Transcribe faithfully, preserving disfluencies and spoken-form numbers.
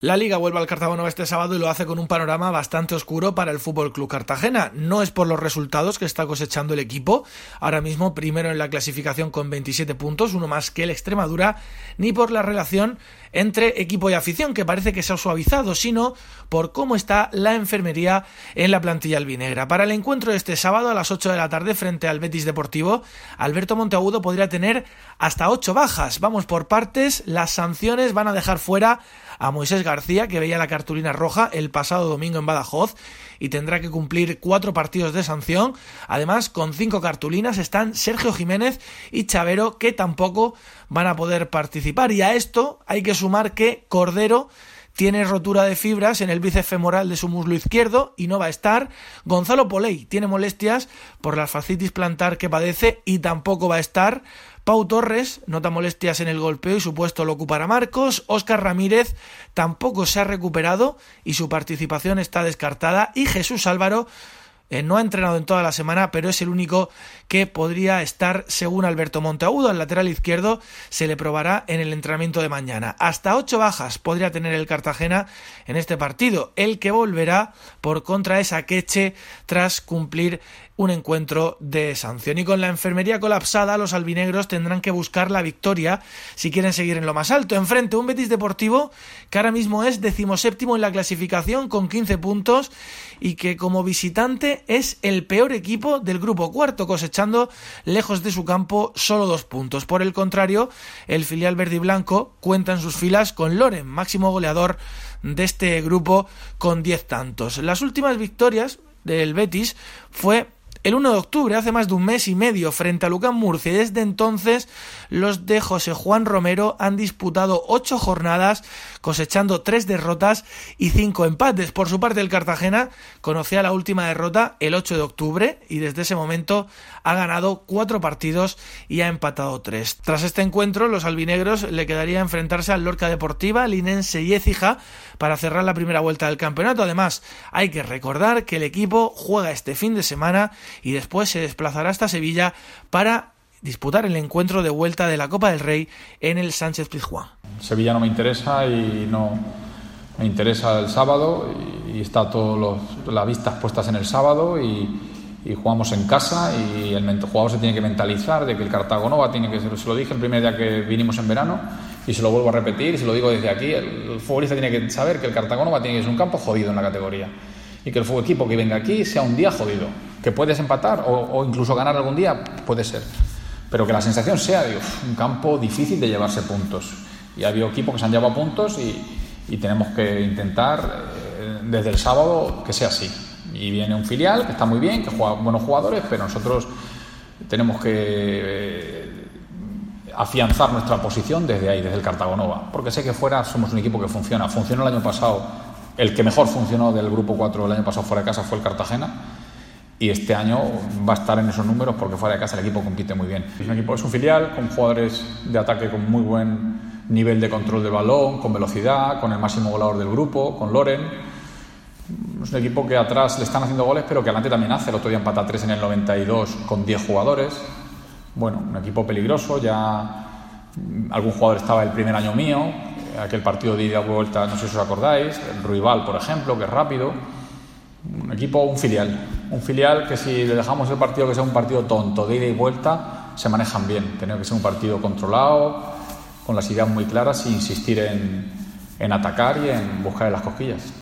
La Liga vuelve al Cartagonova este sábado y lo hace con un panorama bastante oscuro para el F C Cartagena. No es por los resultados que está cosechando el equipo, ahora mismo primero en la clasificación con veintisiete puntos, uno más que el Extremadura, ni por la relación entre equipo y afición, que parece que se ha suavizado, sino por cómo está la enfermería en la plantilla albinegra. Para el encuentro de este sábado a las ocho de la tarde frente al Betis Deportivo, Alberto Monteagudo podría tener hasta ocho bajas. Vamos por partes. Las sanciones van a dejar fuera a Moisés García, que veía la cartulina roja el pasado domingo en Badajoz y tendrá que cumplir cuatro partidos de sanción. Además, con cinco cartulinas están Sergio Jiménez y Chavero, que tampoco van a poder participar. Y a esto hay que sumar que Cordero tiene rotura de fibras en el bíceps femoral de su muslo izquierdo y no va a estar. Gonzalo Poley tiene molestias por la fascitis plantar que padece y tampoco va a estar. Pau Torres nota molestias en el golpeo y su puesto lo ocupará Marcos. Óscar Ramírez tampoco se ha recuperado y su participación está descartada. Y Jesús Álvaro Eh, no ha entrenado en toda la semana, pero es el único que podría estar, según Alberto Monteagudo. Al lateral izquierdo se le probará en el entrenamiento de mañana. Hasta ocho bajas podría tener el Cartagena en este partido. El que volverá por contra es Akeche tras cumplir un encuentro de sanción. Y con la enfermería colapsada, los albinegros tendrán que buscar la victoria si quieren seguir en lo más alto. Enfrente un Betis Deportivo que ahora mismo es decimoséptimo en la clasificación con quince puntos y que como visitante es el peor equipo del grupo cuarto, cosechando lejos de su campo solo dos puntos. Por el contrario, el filial verde y blanco cuenta en sus filas con Loren, máximo goleador de este grupo, con diez tantos. Las últimas victorias del Betis fue el uno de octubre, hace más de un mes y medio, frente a Lucán Murcia, y desde entonces los de José Juan Romero han disputado ocho jornadas, cosechando tres derrotas y cinco empates. Por su parte, el Cartagena conocía la última derrota el ocho de octubre y desde ese momento ha ganado cuatro partidos y ha empatado tres. Tras este encuentro, los albinegros le quedaría enfrentarse al Lorca Deportiva, Linense y Écija para cerrar la primera vuelta del campeonato. Además, hay que recordar que el equipo juega este fin de semana y después se desplazará hasta Sevilla para disputar el encuentro de vuelta de la Copa del Rey en el Sánchez Pizjuán. Sevilla no me interesa y no me interesa el sábado y, y está todas las vistas puestas en el sábado y, y jugamos en casa y el jugador se tiene que mentalizar de que el Cartagonova tiene que ser, se lo dije el primer día que vinimos en verano y se lo vuelvo a repetir y se lo digo desde aquí, el, el futbolista tiene que saber que el Cartagonova tiene que ser un campo jodido en la categoría y que el fútbol equipo que venga aquí sea un día jodido, que puedes empatar o, o incluso ganar algún día, puede ser, pero que la sensación sea de uf, un campo difícil de llevarse puntos. Y ha habido equipos que se han llevado puntos y, y tenemos que intentar eh, desde el sábado que sea así. Y viene un filial que está muy bien, que juega buenos jugadores, pero nosotros tenemos que eh, afianzar nuestra posición desde ahí, desde el Cartagonova, porque sé que fuera somos un equipo que funciona. Funcionó el año pasado. El que mejor funcionó del grupo cuatro el año pasado fuera de casa fue el Cartagena y este año va a estar en esos números porque fuera de casa el equipo compite muy bien. Es un equipo, es un filial con jugadores de ataque con muy buen nivel de control del balón, con velocidad, con el máximo goleador del grupo, con Loren. Es un equipo que atrás le están haciendo goles pero que adelante también hace. El otro día empata tres en el noventa y dos con diez jugadores. Bueno, un equipo peligroso. Ya algún jugador estaba el primer año mío, aquel partido de ida y vuelta, no sé si os acordáis, el Ruibal, por ejemplo, que es rápido. Un equipo, un filial, un filial que si le dejamos el partido que sea un partido tonto de ida y vuelta, se manejan bien. Tiene que ser un partido controlado, con las ideas muy claras e insistir en, en atacar y en buscar en las cosquillas.